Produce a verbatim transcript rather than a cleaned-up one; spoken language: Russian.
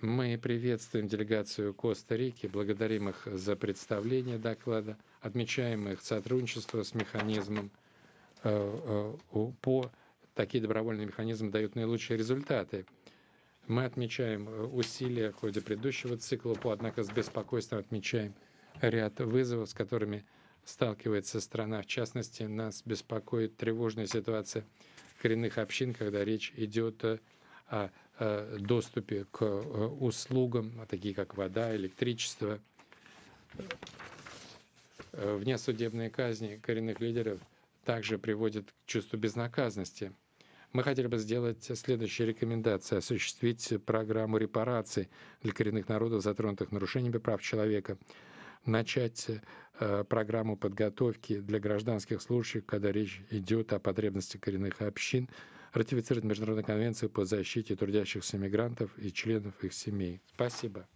Мы приветствуем делегацию Коста-Рики, благодарим их за представление доклада, отмечаем их сотрудничество с механизмом э, э, у- по такие добровольные механизмы дают наилучшие результаты. Мы отмечаем э, усилия в ходе предыдущего цикла, по, однако с беспокойством отмечаем ряд вызовов, с которыми сталкивается страна. В частности, нас беспокоит тревожная ситуация коренных общин, когда речь идет э, о э, доступе к э, услугам, а такие как вода, электричество. Э, Внесудебные казни коренных лидеров также приводят к чувству безнаказанности. Мы хотели бы сделать следующие рекомендации: осуществить программу репараций для коренных народов, затронутых нарушениями прав человека, начать э, программу подготовки для гражданских случаев, когда речь идет о потребностях коренных общин, ратифицировать Международную конвенцию по защите трудящихся мигрантов и членов их семей. Спасибо.